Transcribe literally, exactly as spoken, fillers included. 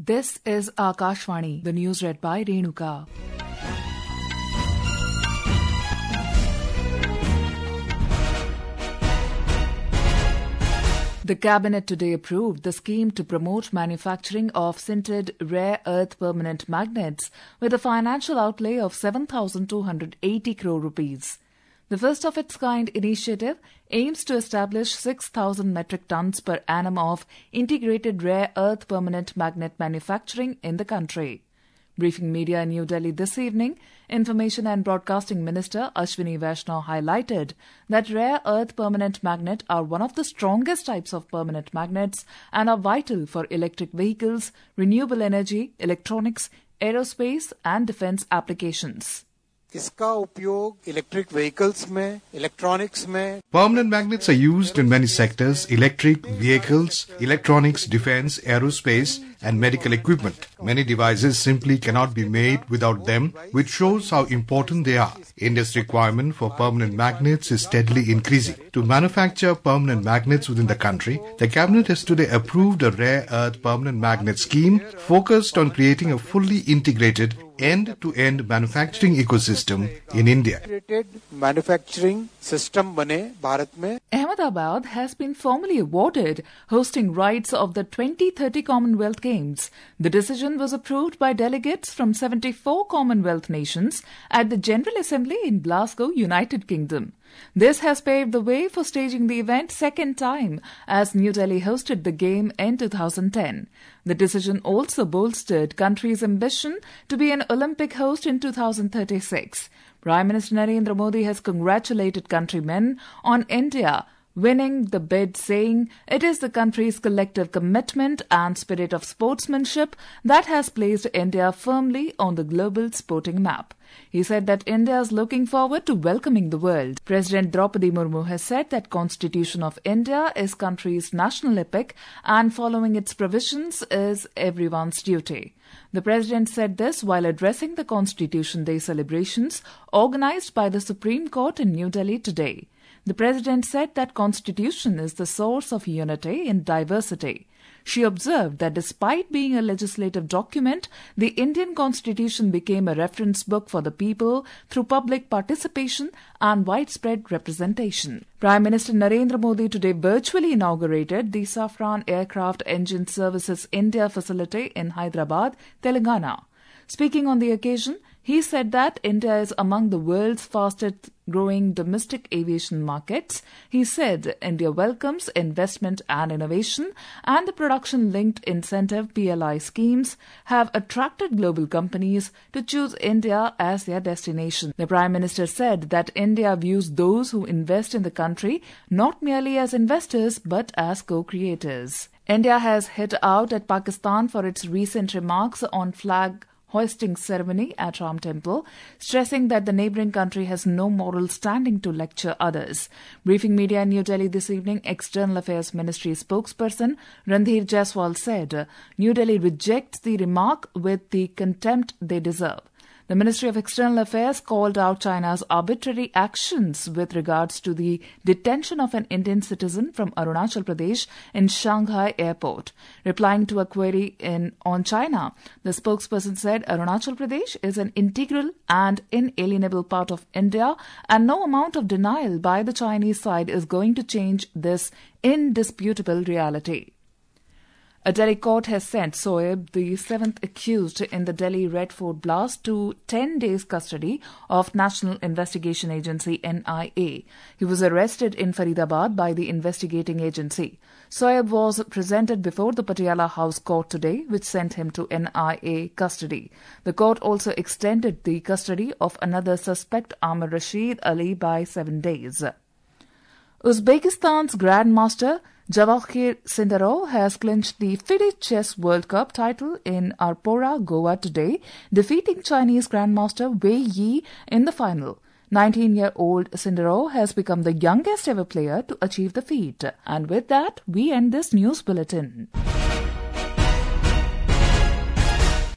This is Akashvani, the news read by Renuka. The Cabinet today approved the scheme to promote manufacturing of sintered rare earth permanent magnets with a financial outlay of seven thousand two hundred eighty crore rupees. The first of its kind initiative aims to establish six thousand metric tons per annum of integrated rare earth permanent magnet manufacturing in the country. Briefing media in New Delhi this evening, Information and Broadcasting Minister Ashwini Vaishnaw highlighted that rare earth permanent magnet are one of the strongest types of permanent magnets and are vital for electric vehicles, renewable energy, electronics, aerospace and defense applications. इसका उपयोग electric vehicles में, electronics में. Permanent magnets are used in many sectors: electric vehicles, electronics, defense, aerospace, and medical equipment. Many devices simply cannot be made without them, which shows how important they are. India's requirement for permanent magnets is steadily increasing. To manufacture permanent magnets within the country, the Cabinet has today approved a rare earth permanent magnet scheme focused on creating a fully integrated end-to-end manufacturing ecosystem in India. Manufacturing system bane Bharat mein. Ahmedabad has been formally awarded hosting rights of the twenty thirty Commonwealth Games. The decision was approved by delegates from seventy-four Commonwealth nations at the General Assembly in Glasgow, United Kingdom. This has paved the way for staging the event second time as New Delhi hosted the game in two thousand ten. The decision also bolstered country's ambition to be an Olympic host in two thousand thirty-six. Prime Minister Narendra Modi has congratulated countrymen on India winning the bid, saying it is the country's collective commitment and spirit of sportsmanship that has placed India firmly on the global sporting map. He said that India is looking forward to welcoming the world. President Draupadi Murmu has said that Constitution of India is country's national epic and following its provisions is everyone's duty. The President said this while addressing the Constitution Day celebrations organized by the Supreme Court in New Delhi today. The President said that Constitution is the source of unity in diversity. She observed that despite being a legislative document, the Indian Constitution became a reference book for the people through public participation and widespread representation. Prime Minister Narendra Modi today virtually inaugurated the Safran Aircraft Engine Services India facility in Hyderabad, Telangana. Speaking on the occasion, he said that India is among the world's fastest growing domestic aviation markets. He said India welcomes investment and innovation, and the production-linked incentive P L I schemes have attracted global companies to choose India as their destination. The Prime Minister said that India views those who invest in the country not merely as investors but as co-creators. India has hit out at Pakistan for its recent remarks on flag hoisting ceremony at Ram Temple, stressing that the neighbouring country has no moral standing to lecture others. Briefing media in New Delhi this evening, External Affairs Ministry spokesperson Randhir Jaiswal said New Delhi rejects the remark with the contempt they deserve. The Ministry of External Affairs called out China's arbitrary actions with regards to the detention of an Indian citizen from Arunachal Pradesh in Shanghai airport. Replying to a query in on China, the spokesperson said Arunachal Pradesh is an integral and inalienable part of India and no amount of denial by the Chinese side is going to change this indisputable reality. A Delhi court has sent Soeb, the seventh accused in the Delhi Red Fort blast, to ten days custody of National Investigation Agency N I A. He was arrested in Faridabad by the investigating agency. Soeb was presented before the Patiala House Court today, which sent him to N I A custody. The court also extended the custody of another suspect, Amir Rashid Ali, by seven days. Uzbekistan's Grandmaster Javakhir Sindarov has clinched the FIDE Chess World Cup title in Arpora, Goa today, defeating Chinese Grandmaster Wei Yi in the final. nineteen-year-old Sindarov has become the youngest ever player to achieve the feat. And with that, we end this news bulletin.